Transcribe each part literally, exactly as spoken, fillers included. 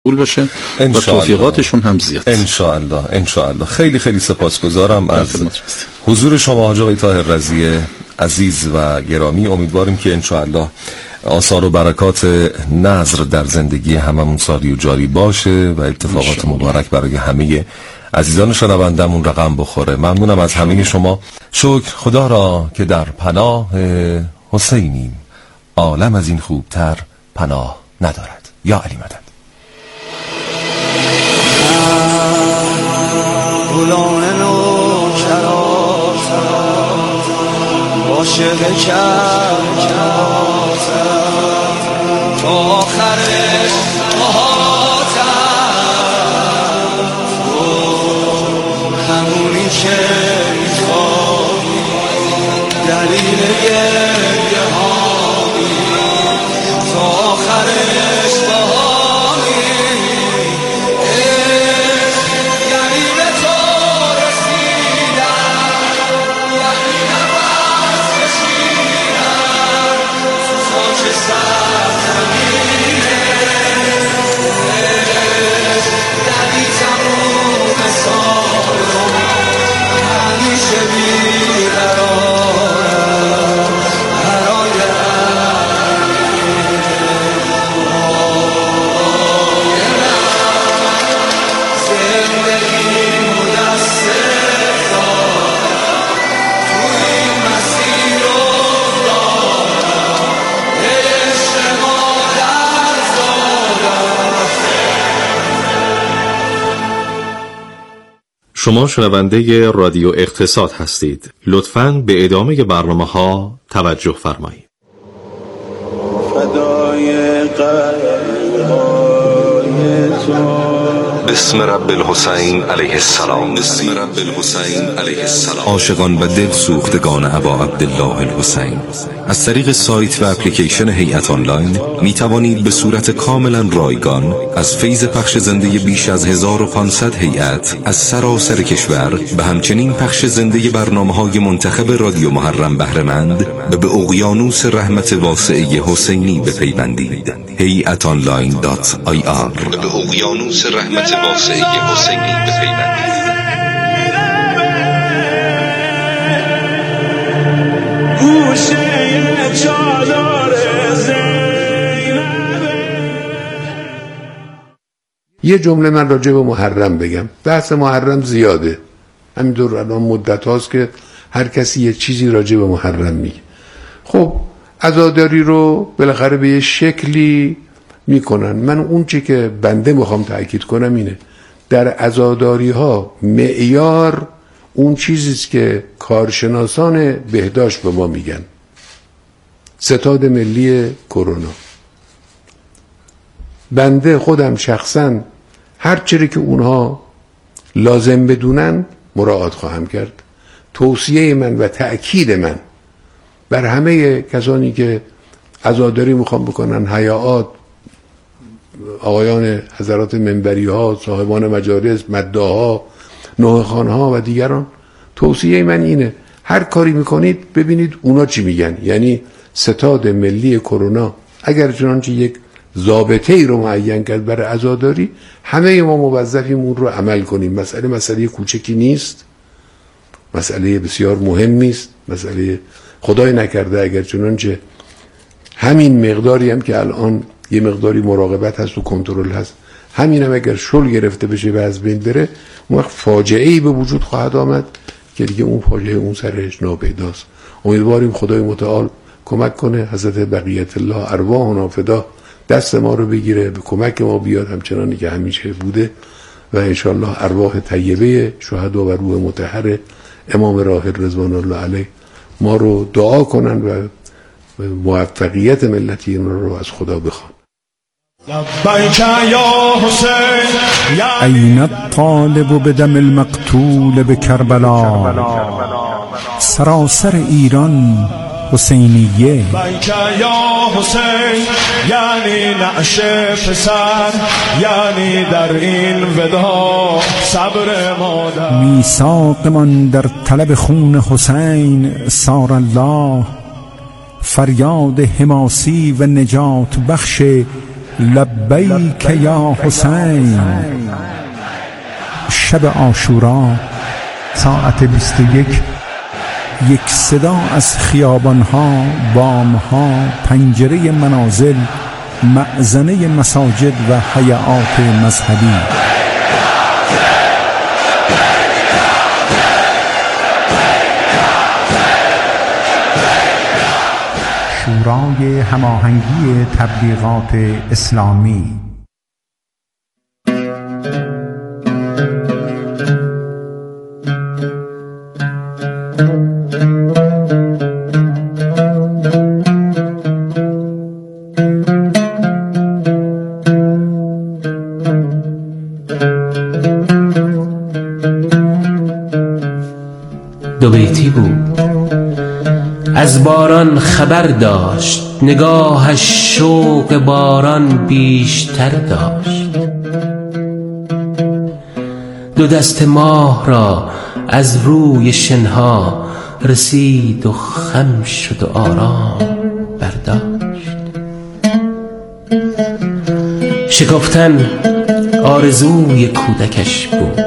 قول باشه و توفیقاتشون هم زیاد ان شاء الله. ان شاء الله. خیلی خیلی سپاسگزارم از حضور شما حاج آقای طاهر رضی عزیز و گرامی. امیدواریم که ان شاء الله آثار و برکات نظر در زندگی هممون ساری و جاری باشه و اتفاقات مبارک برای همه عزیزان شنوندمون رقم بخوره. ممنونم از همه شما. شکر خدا را که در پناه حسینیم، عالم از این خوبتر پناه ندارد. یا علی مدد. غلام نوکرات عاشق کرد تا آخرش مهاتم همونی که میخوایی دلیل گریه هایی تا آخرش بهایی یعنی به تو رسیدم یعنی نفس کشیدم تو خاک سرزمینه یعنی تموم سالم همیشه بیقرارم برای زندگی مدسر دارم تو این مسیر افتادم عشق مادر زادم. شما شنونده رادیو اقتصاد هستید. لطفاً به ادامه برنامه ها توجه فرمایید. فدای قلب‌های تو بسم رب الحسین علیه السلام. بسم رب الحسین علیه السلام. عاشقان و دل سوختگان ابا عبدالله الحسین، از طریق سایت و اپلیکیشن هیئت آنلاین می توانید به صورت کاملا رایگان از فیض پخش زنده بیش از هزار و پانصد هیئت از سراسر کشور و همچنین پخش زنده برنامه‌های منتخب رادیو محرم بهره مند و به اقیانوس رحمت واسعه حسینی بپیوندید. هیئت آنلاین دات آی آر. به اقیانوس رحمت واسعه حسینی بپیوندید. یه جمله من راجع به محرم بگم. بحث محرم زیاده، همینطور الان مدت هاست که هر کسی یه چیزی راجع به محرم میگه. خب عزاداری رو بالاخره به یه شکلی میکنن. من اون چی که بنده میخوام تأکید کنم اینه، در عزاداری ها معیار اون چیزیست که کارشناسان بهداشت به ما میگن. ستاد ملی کرونا، بنده خودم شخصا هر چیزی که اونها لازم بدونن مراعات خواهم کرد. توصیه من و تأکید من بر همه کسانی که عزاداری میخوام بکنن، حیاات، آقایان حضرات منبری ها، صاحبان مجالس، مداها، نوحخوان ها و دیگران، توصیه من اینه هر کاری میکنید ببینید اونا چی میگن. یعنی ستاد ملی کرونا اگر چنانچه یک ضابطه ای رو معین کرد برای عزاداری، همه ما موظفیم اون رو عمل کنیم. مسئله مسئله کوچکی نیست، مسئله بسیار مهمی است. مسئله خدای نکرده اگر چنانچه همین مقداری هم که الان یه مقداری مراقبت هست و کنترل هست، همین هم اگر شل گرفته بشه و از بین بره، اون وقت فاجعه ای به وجود خواهد آمد که دیگه اون فاجعه اون سرش ناپیداست. امیدواریم خدای متعال کمک کنه، حضرت بقیت الله ارواحنا فدا دست ما رو بگیره، به کمک ما بیاد همچنانی که همیشه بوده و انشالله ارواح طیبه شهدا و روح مطهر امام راحل رضوان الله علیه ما رو دعا کنن و موفقیت ملتی این رو از خدا بخوان. لبیک یا حسین این الطالب بدم المقتول بکربلا، سراسر ایران حسینیه. لبیک یا حسین یعنی نعش پسر، یعنی در این ودا صبر مادر. میثاق من در طلب خون حسین سار الله، فریاد حماسی و نجات بخش لبیک یا حسین. شب عاشورا ساعت بیست و یک، یک صدا از خیابانها، بامها، پنجره منازل، مأذنه مساجد و هیئات مذهبی. شورای هماهنگی تبلیغات اسلامی. دو بیتی بود. از باران خبر داشت، نگاهش شوق باران بیشتر داشت. دو دست ماه را از روی شنها رسید و خم شد و آرام برداشت. شکفتن آرزوی کودکش بود،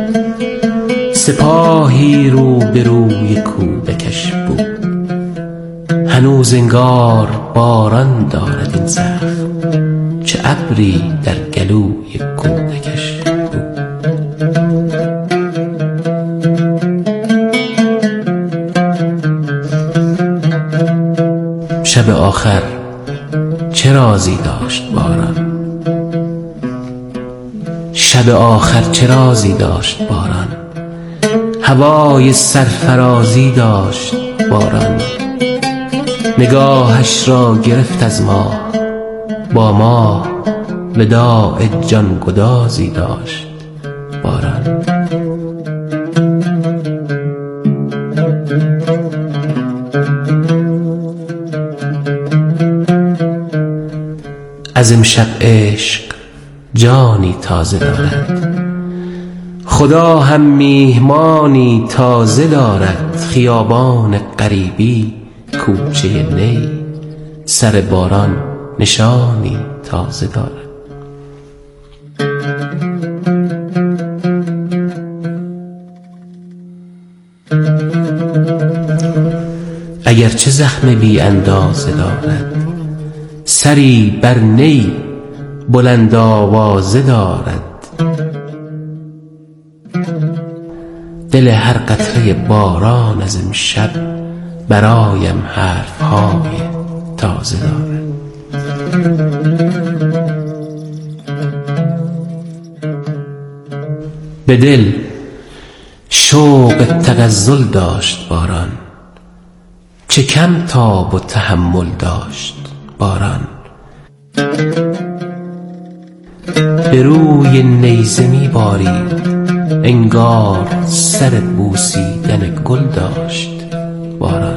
سپاهی رو به روی کودکش بود. هنوز انگار باران دارد این زخم، چه ابری در گلوی کودکش بود. شب آخر چه رازی داشت باران، شب آخر چه رازی داشت باران. هوای سرفرازی داشت باران، نگاهش را گرفت از ما، با ما وداع جان گدازی داشت باران. از امشب عشق جانی تازه دارد، خدا هم میهمانی تازه دارد. خیابان غریبی، کوچه نی، سر باران نشانی تازه دارد. اگرچه زخم بی اندازه دارد، سری بر نی بلند آوازه دارد. دل هر قطره باران از امشب برایم حرفهای تازه دارد. به دل شوق تغزل داشت باران، چه کم تاب و تحمل داشت باران. به روی نیزه می بارید، انگار سر بوسیدن گل داشت باران.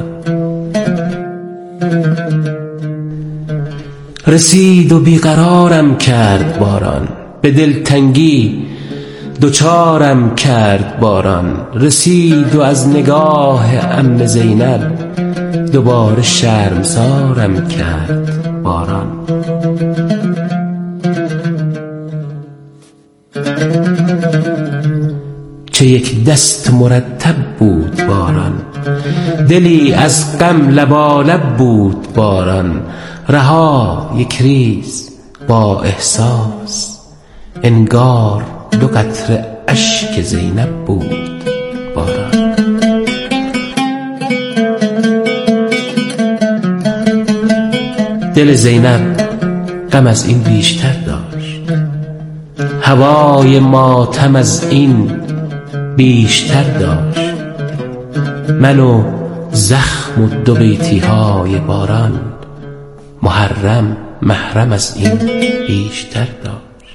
رسید و بیقرارم کرد باران، به دلتنگی دوچارم کرد باران. رسید و از نگاه عم زینب دوباره شرمسارم کرد باران. چه یک دست مرتب بود باران، دلی از غم لبالب بود باران. رها یک ریز با احساس، انگار دو قطره اشک زینب بود باران. دل زینب غم از این بیشتر داشت، هوای ماتم از این بیشتر داشت. من و زخم و دو بیتی های باران، محرم محرم از این بیشتر داشت.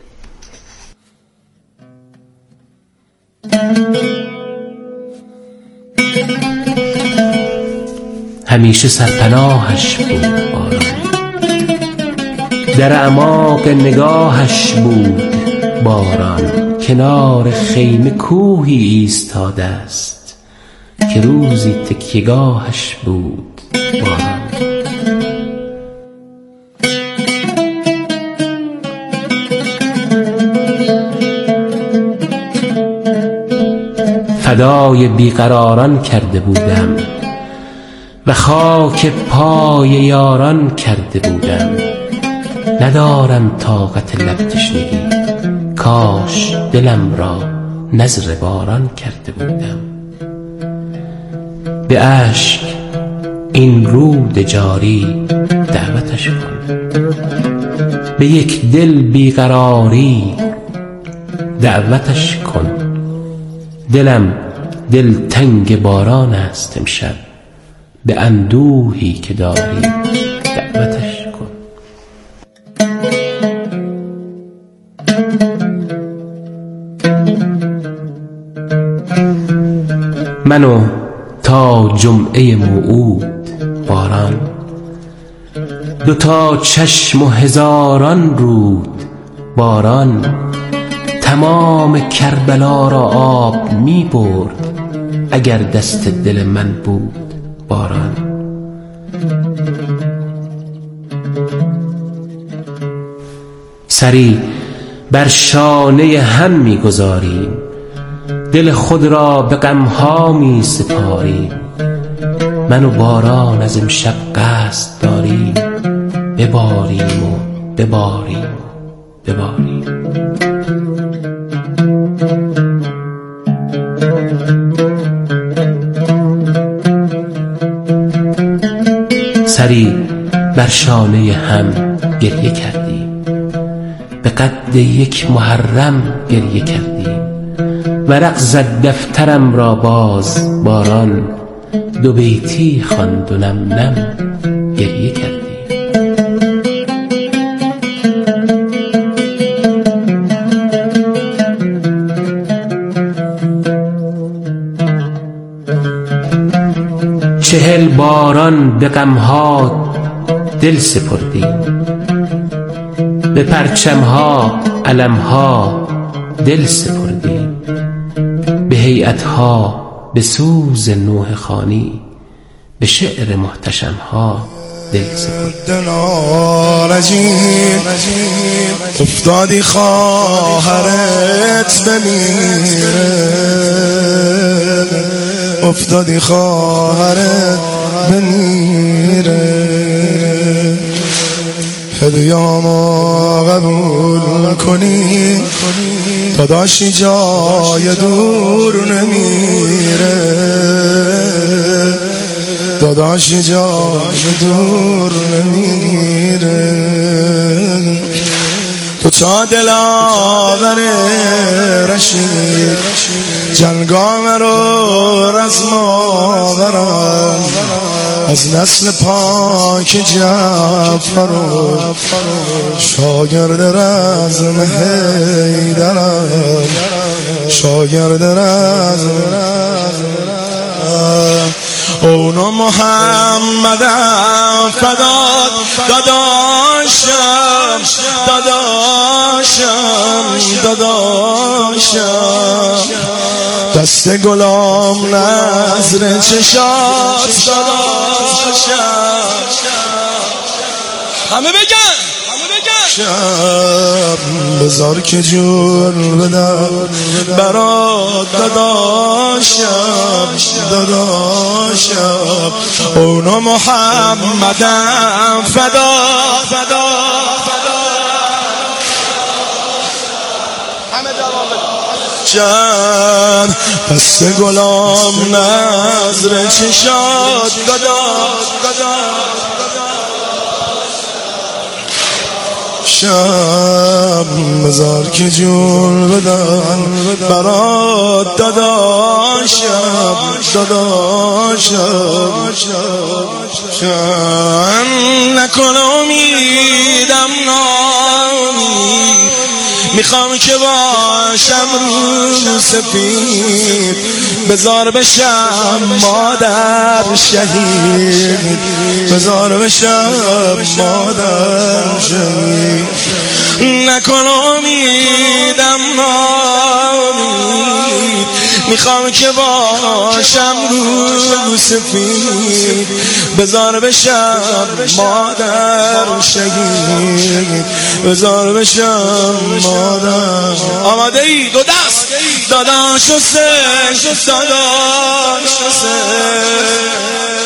همیشه سرپناهش بود باران، در اعماق نگاهش بود باران. کنار خیمه کوهی ایستاده است که روزی تکیه‌گاهش بود باران. فدای بیقراران کرده بودم و خاک پای یاران کرده بودم. ندارم طاقت لب تشنگی، کاش دلم را نذر باران کرده بودم. به اشک این رود جاری دعوتش کن، به یک دل بیقراری دعوتش کن. دلم دل تنگ باران است امشب، به اندوهی که داری دعوتش کن. منو تا جمعه موعود باران، دو تا چشم و هزاران رود باران. تمام کربلا را آب می برد اگر دست دل من بود باران. سری بر شانه هم می گذاریم، دل خود را به غمها می سپاریم. من و باران از امشب قصد داریم، بباریم و بباریم بباریم. سری بر شانه هم گریه کردیم، به قد یک محرم گریه کردیم. ورق زد دفترم را باز باران، دو بیتی خواند و نم نم گریه کردیم. چهل باران به غمها دل سپردیم، به پرچمها علمها دل سپردیم. به هیئتها به سوز نوح خوانی، به شعر محتشمها دل سپردیم. افتادی خواهرت بمیره، افتادی خواهرت بمیره. هدیه‌امو قبول کنی، داداشی جای دور نمیره، داداشی جای دور نمیره. تو چا دلاور رشید، جنگام رو رزما برم. از نسل پاک جعفر و شاگرد رزم حیدرم، شاگرد رزم. اونو محمدم فداد داداشم، داداشم داداشم. دست گلام نظر چشات داداشم. همه بگن شب بذار که جور بدم برات داداشم، داداشم. اونو محمدم فدا فدا شب. دست گلام نظر چشات داداشم. شب بذار که جون بدن برات داداشم، داداشم. شب نکن امیدم نامید، میخوام که باشم رو سفید. بذار بشم مادر شهید، بذار بشم مادر شهید. نکن امیدم نامید، میخوام که باشم رو سفید. بذار بشم مادر شهید، بذار بشم مادر. آماده ای؟ دو دست داداش حسین داداش حسین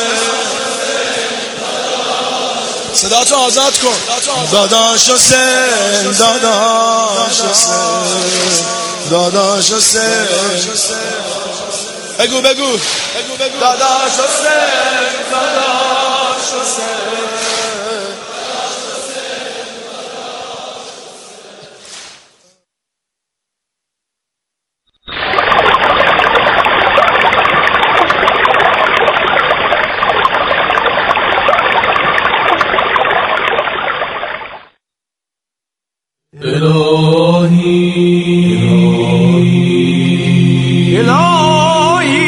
صدا تو آزاد کن داداش حسین داداش حسین داداش حسین بگو بگو داداش حسین داداش حسین الهی الهی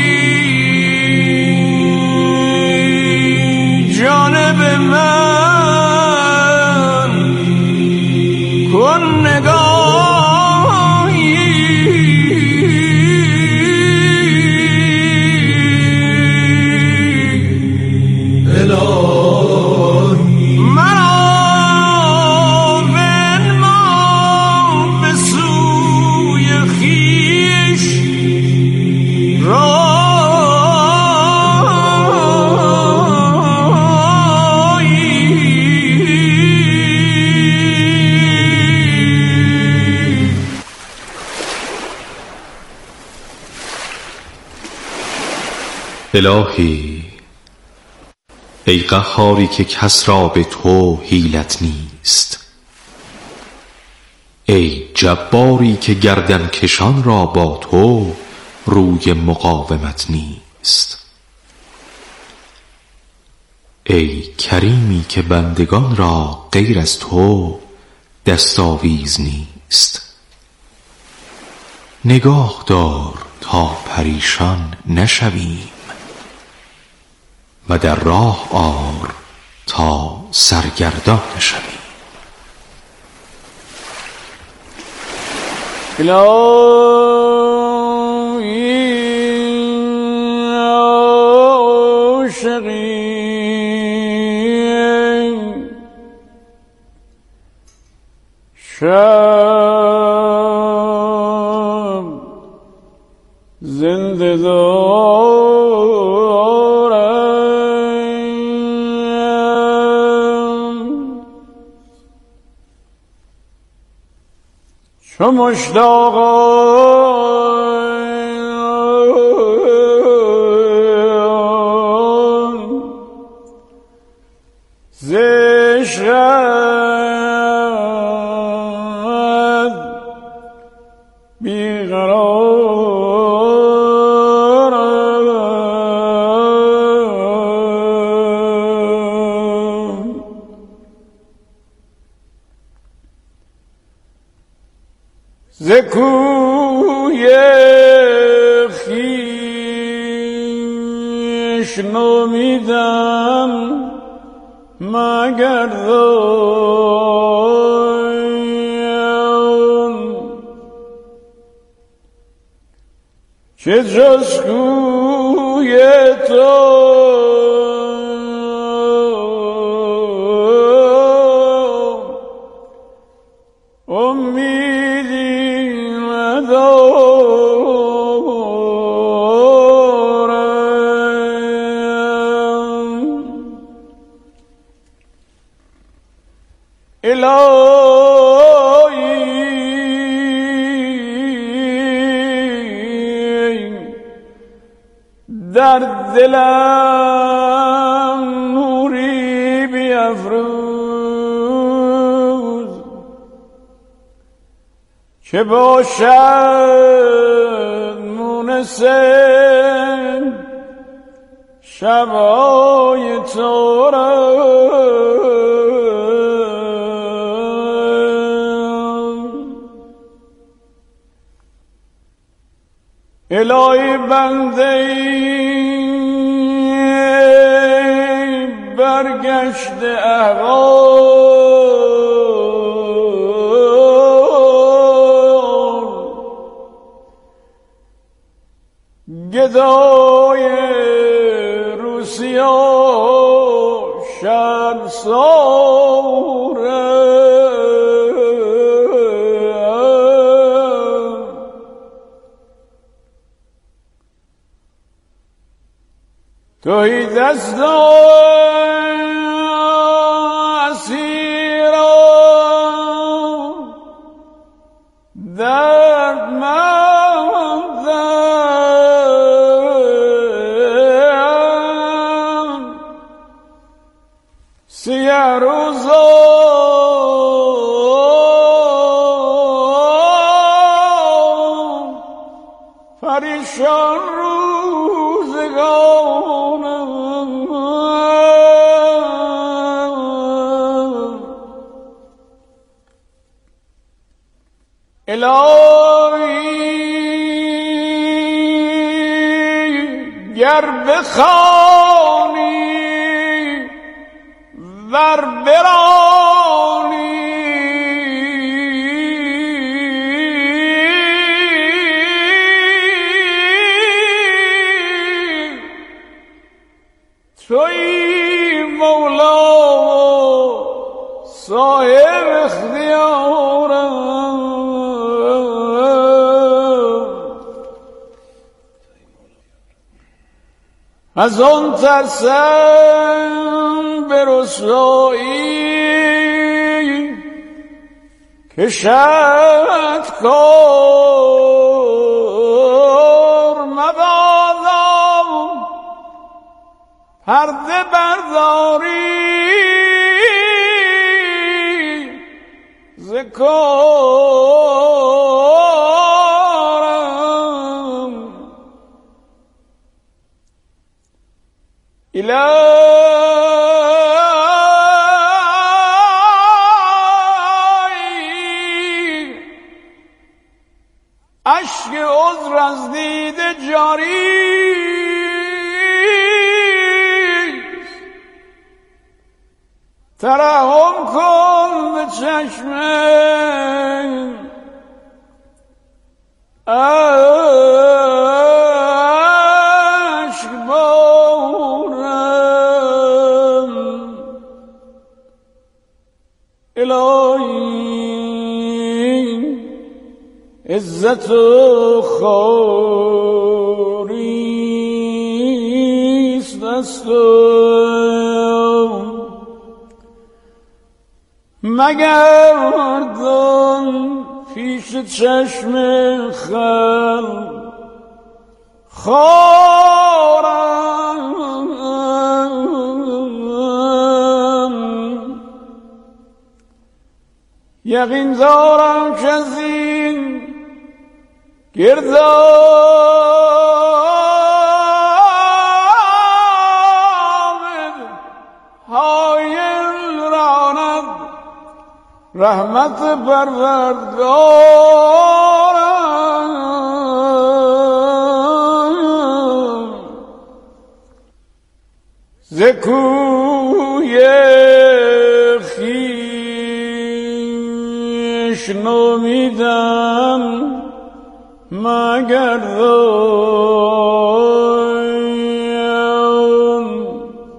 جانب من کن نگاهی الهی مرا الهی ای قهاری که کس را به تو حیلت نیست، ای جباری که گردن کشان را با تو روی مقاومت نیست، ای کریمی که بندگان را غیر از تو دستاویز نیست. نگاه دار تا پریشان نشویم و در راه آر تا سرگردان نشویم. الهی عاشقی شب زنده دارم چو مشتاقان ز عشقت بیقرارم ز کوی خویش نومیدم مگردان که جز کوی تو امیدی ندارم. الهی در دلم نوری بیفروز که باشد مونس شبای تو را. الهی بنده برگشته احوال گدای روسیا شرسارم توی دست اسیران درد مندم سیه روزان پریشان روزگانم الهی گر بخوانی ور برانی توی مولا صاحب اختیارم از آن ترسم به رسوایی کشد کار مبادا پرده برداری ز کارم الهی اشک عذر از دیده جاری ترحم کن به چشم اشک بارم الهی عزت و خواریست دستم مگردان پیش چشم خلق خارم یقین دارم که از این گرداب حایل راند رحمت پروردگارم ز کوی خویش نومیدم مگردان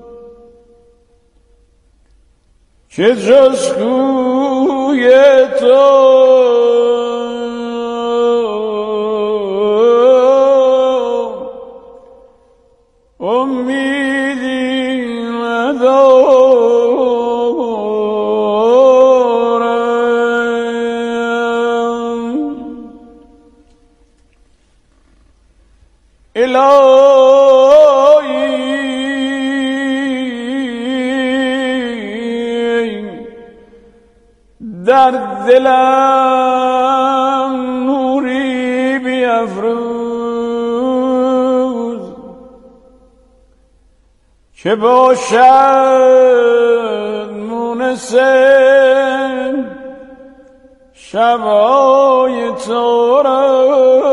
که جز کوی تو امیدی ندارم الهی در دلم نوری بیفروز که باشد مونس شبای تو را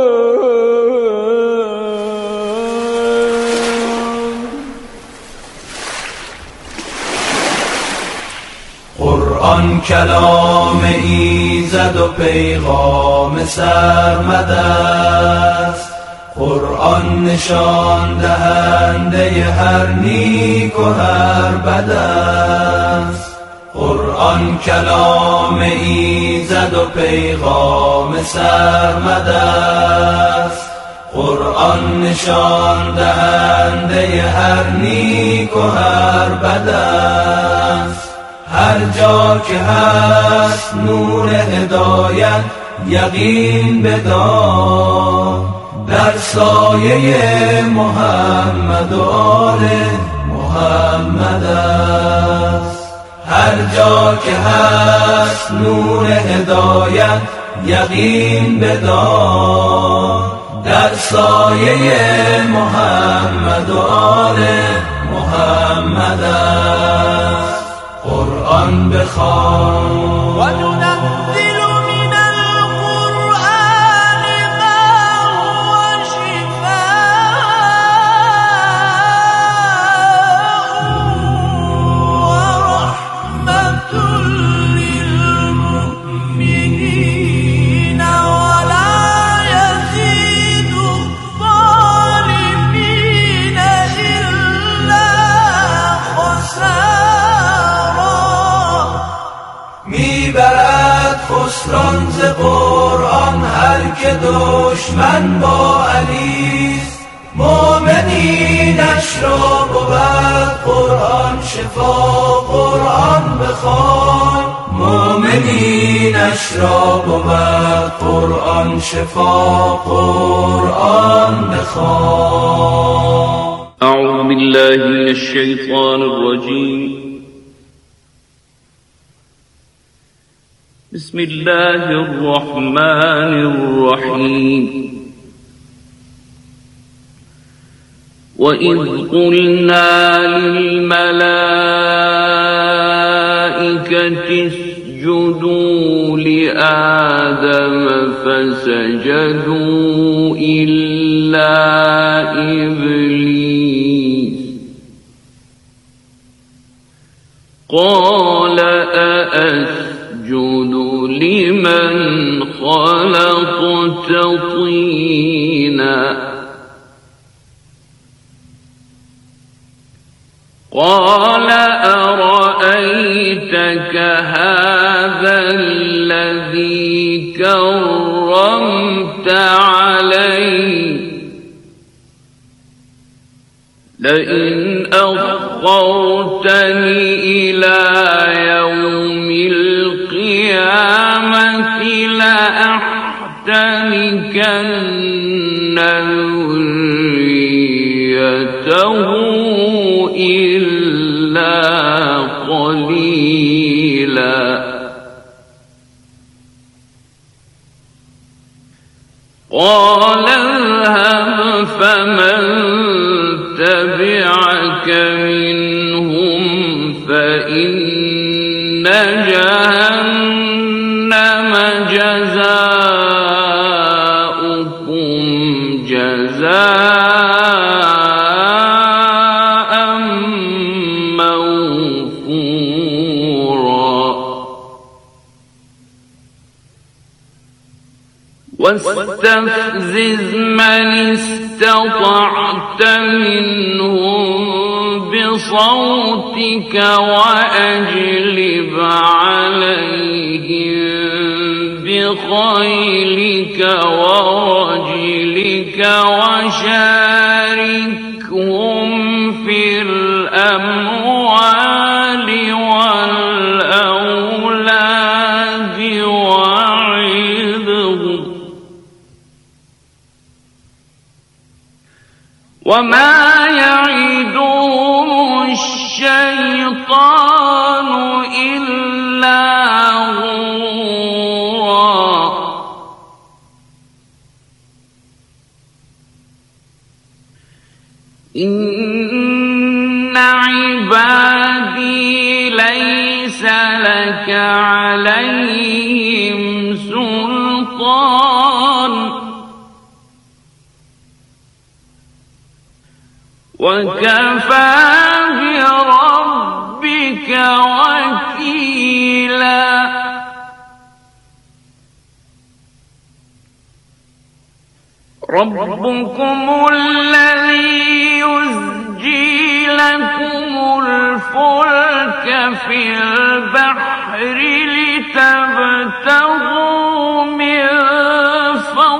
قرآن کلام ایزد و پیغام سرمد است، قرآن نشان دهنده هر نیک و هر بد است. قرآن کلام ایزد و پیغام سرمد است، قرآن نشان دهنده هر نیک و هر بد است. هر جا که هست نور هدایت یقین بدار، در سایه محمد و آل محمد است. هر جا که هست نور هدایت یقین بدار، در سایه محمد و آل محمد است. قرآن بخوان و ننزل من القرآن ما هو شفاء و رحمة للمؤمنین ولا یزید الظالمین إلا خسارا. میبرد خسران ز قرآن هر که دشمن با علیست. مومنینش را بود قرآن شفا، قرآن بخوان. مومنینش را بود قرآن شفا، قرآن بخوان. اعوذ بالله من الشیطان الرجیم. بسم الله الرحمن الرحیم. وَإِذْ قُلْنَا لِلْمَلَائِكَةِ اسْجُدُوا لِآدَمَ فَسَجَدُوا إِلَّا إِبْلِيسَ قَالَ أَأَسْجُدُ لِمَنْ خَلَقْتَ طِينًا قال أرأيتك هذا الذي كرمت علي لئن أخرتني إلى يوم القيامة لأحتنكن ذريته إلا قليلا. قال اذهب فمن تبعك منهم فإن جهنم جزاؤكم جزاء واستفزز من استطعت منهم بصوتك وأجلب عليهم بخيلك ورجلك وشاركهم في الأموال والأولاد وعظهم وما يعدهم الشيطان إلا غرورا. إن عبادي ليس لك عليهم سلطان وكفى بربك وكيلا. ربكم الذي يزجي لكم الفلك في البحر لتبتغوا